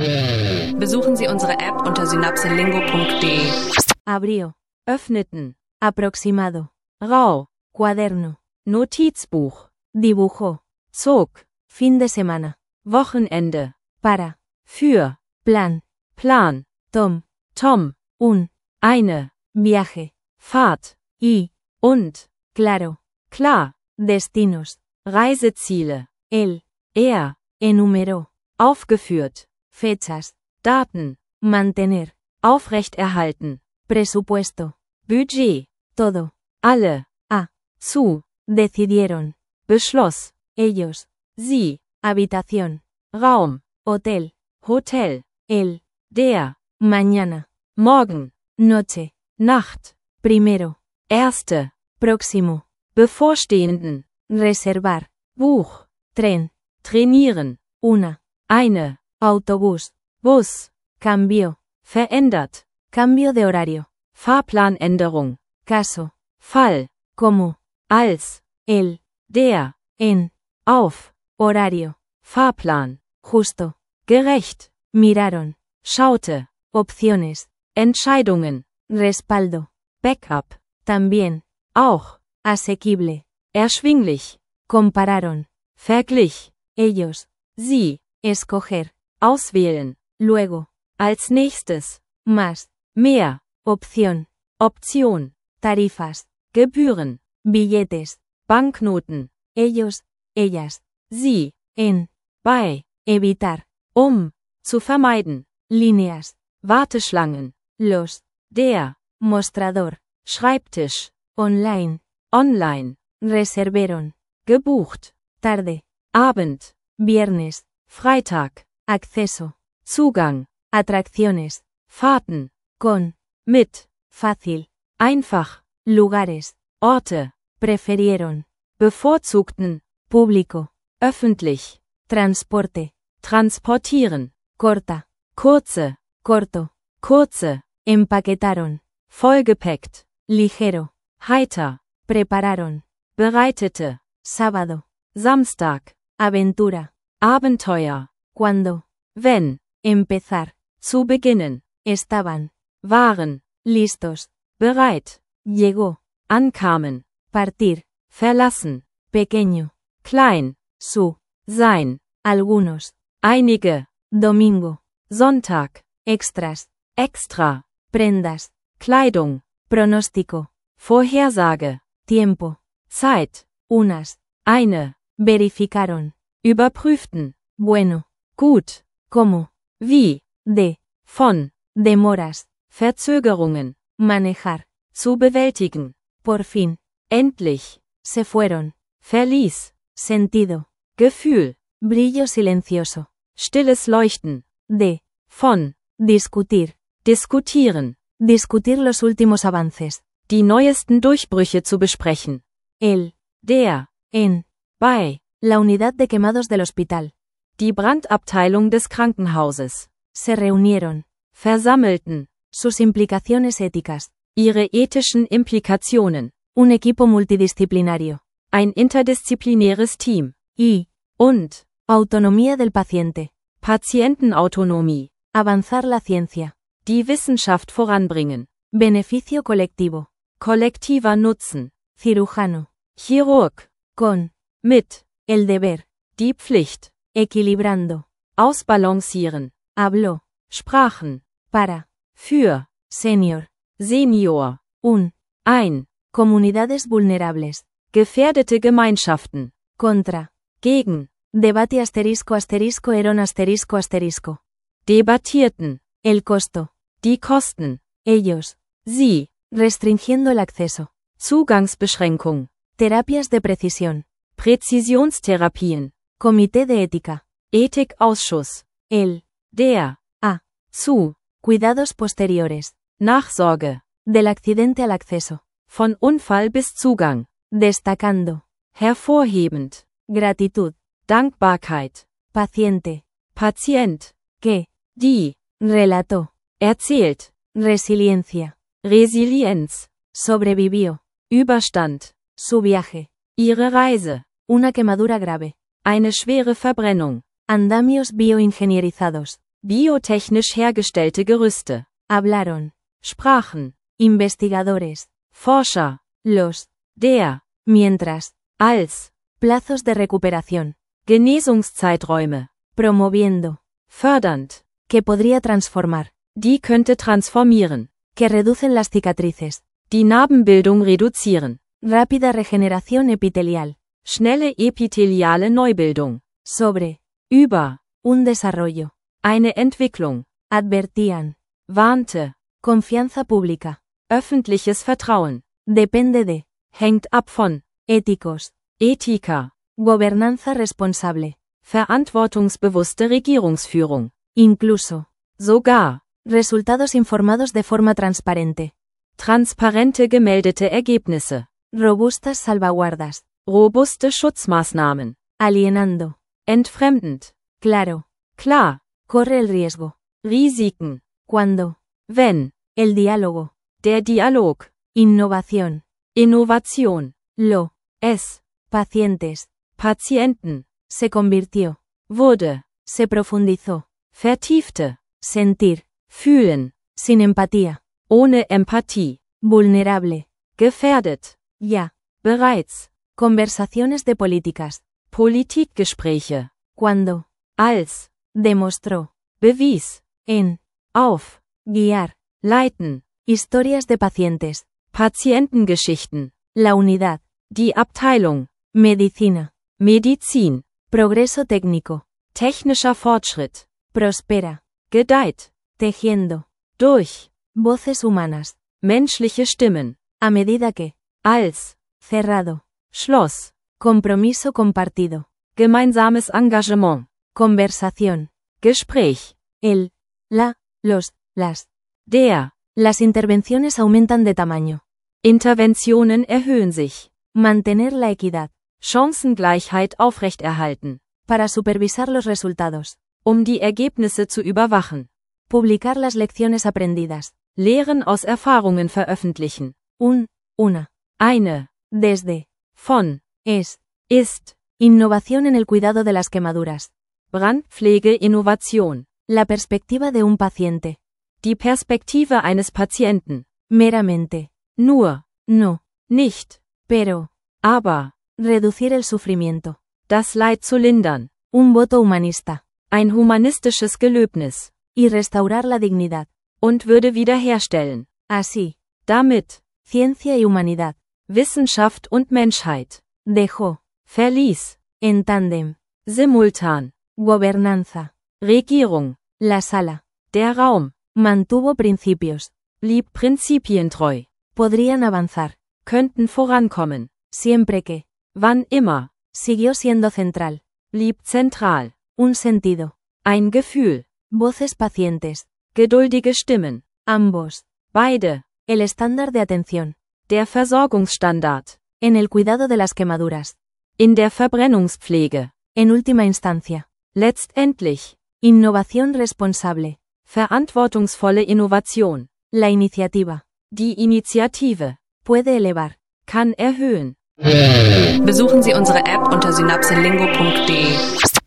Besuchen Sie unsere App unter synapselingo.de. Abrió. Öffneten. Aproximado. Rau. Cuaderno. Notizbuch. Dibujó. Zog. Fin de semana. Wochenende. Para. Für. Plan. Plan. Tom. Tom. Un. Eine. Viaje. Fahrt. Y. Und. Claro. Klar. Destinos. Reiseziele. Él. Er. Enumeró. Aufgeführt. Fechas. Daten. Mantener. Aufrechterhalten. Presupuesto. Budget. Todo. Alle. A. Zu. Decidieron. Beschloss. Ellos. Sie. Habitación. Raum. Hotel. Hotel. Él. Der. Mañana. Morgen. Noche. Nacht. Primero. Erste. Próximo. Bevorstehenden. Reservar. Buch. Tren. Trainieren. Una. Eine. Autobús. Bus. Cambió. Verändert. Cambio de horario. Fahrplanänderung. Caso. Fall. Como. Als. El. Der. En. Auf. Horario. Fahrplan. Justo. Gerecht. Miraron. Schaute. Opciones. Entscheidungen. Respaldo. Backup. También. Auch. Asequible. Erschwinglich. Compararon. Verglich. Ellos. Sie. Escoger. Auswählen. Luego. Als nächstes. Más. Mehr. Opción. Option. Tarifas. Gebühren. Billetes. Banknoten. Ellos. Ellas. Sie. En. Bei. Evitar. Zu vermeiden. Líneas. Warteschlangen. Los. Der. Mostrador. Schreibtisch. Online. Online. Reservaron. Gebucht. Tarde. Abend. Viernes. Freitag. Acceso. Zugang. Atracciones. Fahrten. Con. Mit. Fácil. Einfach. Lugares. Orte. Preferieron. Bevorzugten. Público. Öffentlich. Transporte. Transportieren. Corta. Kurze. Corto. Kurze. Empaquetaron. Vollgepackt. Ligero. Heiter. Prepararon. Bereitete. Sábado. Samstag. Aventura. Abenteuer. Cuando. Wenn. Empezar. Zu beginnen. Estaban. Waren. Listos. Bereit. Llegó. Ankamen. Partir. Verlassen. Pequeño. Klein. Su. Sein. Algunos. Einige. Domingo. Sonntag. Extras. Extra. Prendas. Kleidung. Pronóstico. Vorhersage. Tiempo. Zeit. Unas. Eine. Verificaron. Überprüften. Bueno. Gut. ¿Cómo? Wie. De. Von. Demoras. Verzögerungen. Manejar. Zu bewältigen. Por fin. Endlich. Se fueron. Verließ. Sentido. Gefühl. Brillo silencioso. Stilles Leuchten. De. Von. Discutir. Diskutieren. Discutir los últimos avances. Die neuesten Durchbrüche zu besprechen. El. Der. En. Bei. La unidad de quemados del hospital. Die Brandabteilung des Krankenhauses. Se reunieron. Versammelten. Sus implicaciones éticas. Ihre ethischen Implikationen. Un equipo multidisciplinario. Ein interdisziplinäres Team. Y. Und. Autonomía del paciente. Patientenautonomie. Avanzar la ciencia. Die Wissenschaft voranbringen. Beneficio colectivo. Kollektiver Nutzen. Cirujano. Chirurg. Con. Mit. El deber. Die Pflicht. Equilibrando. Ausbalancieren. Habló. Sprachen. Para. Für. Senior. Senior. Un. Ein. Comunidades vulnerables. Gefährdete Gemeinschaften. Contra. Gegen. Debate asterisco asterisco eron asterisco asterisco. Debattierten. El costo. Die Kosten. Ellos. Sie. Restringiendo el acceso. Zugangsbeschränkung. Terapias de precisión. Präzisionstherapien. Comité de ética. Ethikausschuss. El. Der. A. Zu. Cuidados posteriores. Nachsorge. Del accidente al acceso. Von Unfall bis Zugang. Destacando. Hervorhebend. Gratitud. Dankbarkeit. Paciente. Patient. Que. Die. Relató. Erzählt. Resiliencia. Resilienz. Sobrevivió. Überstand. Su viaje. Ihre Reise. Una quemadura grave. Eine schwere Verbrennung. Andamios bioingenierizados. Biotechnisch hergestellte Gerüste. Hablaron. Sprachen. Investigadores. Forscher. Los. Der. Mientras. Als. Plazos de recuperación. Genesungszeiträume. Promoviendo. Fördernd. Que podría transformar. Die könnte transformieren. Que reducen las cicatrices. Die Narbenbildung reduzieren. Rápida regeneración epitelial. Schnelle epitheliale Neubildung. Sobre. Über. Un desarrollo. Eine Entwicklung. Advertían. Warnte. Confianza pública. Öffentliches Vertrauen. Depende de. Hängt ab von. Éticos. Ethiker. Gobernanza responsable. Verantwortungsbewusste Regierungsführung. Incluso. Sogar. Resultados informados de forma transparente. Transparente gemeldete Ergebnisse. Robustas salvaguardas. Robuste Schutzmaßnahmen. Alienando. Entfremdend. Claro. Klar. Corre el riesgo. Risiken. Cuando. Wenn. El diálogo. Der Dialog. Innovación. Innovation. Lo. Es. Pacientes. Patienten. Se convirtió. Wurde. Se profundizó. Vertiefte. Sentir. Fühlen. Sin empatía. Ohne Empathie. Vulnerable. Gefährdet. Ya. Bereits. Conversaciones de políticas. Politikgespräche. Cuando. Als. Demostró. Bewies. En. Auf. Guiar. Leiten. Historias de pacientes. Patientengeschichten. La unidad. Die Abteilung. Medicina. Medizin. Progreso técnico. Technischer Fortschritt. Prospera. Gedeiht. Tejiendo. Durch. Voces humanas. Menschliche Stimmen. A medida que. Als. Cerrado. Schloss. Compromiso compartido. Gemeinsames Engagement. Conversación. Gespräch. El. La. Los. Las. Der. Las intervenciones aumentan de tamaño. Interventionen erhöhen sich. Mantener la equidad. Chancengleichheit aufrechterhalten. Para supervisar los resultados. Die Ergebnisse zu überwachen. Publicar las lecciones aprendidas. Lehren aus Erfahrungen veröffentlichen. Una. Eine. Desde. Von. Es. Ist. Innovación en el cuidado de las quemaduras. Brandpflege-Innovation. La perspectiva de un paciente. Die Perspektive eines Patienten. Meramente. Nur. No. Nicht. Pero. Aber. Reducir el sufrimiento. Das Leid zu lindern. Un voto humanista. Ein humanistisches Gelöbnis. Y restaurar la dignidad. Und Würde wiederherstellen. Así. Damit. Ciencia y humanidad. Wissenschaft und Menschheit. Dejó. Verließ. En tándem. Simultan. Gobernanza. Regierung. La sala. Der Raum. Mantuvo principios. Blieb prinzipientreu. Podrían avanzar. Könnten vorankommen. Siempre que. Wann immer. Siguió siendo central. Blieb zentral. Un sentido. Ein Gefühl. Voces pacientes. Geduldige Stimmen. Ambos. Beide. El estándar de atención. Der Versorgungsstandard. En el cuidado de las quemaduras. In der Verbrennungspflege. En última instancia. Letztendlich. Innovación responsable. Verantwortungsvolle Innovation. La iniciativa. Die Initiative. Puede elevar. Kann erhöhen. Besuchen Sie unsere App unter synapselingo.de.